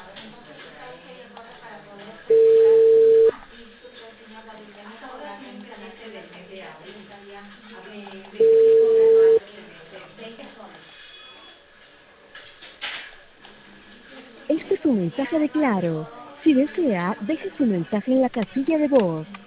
Este es un mensaje de Claro. Si desea, deje su mensaje en la casilla de voz.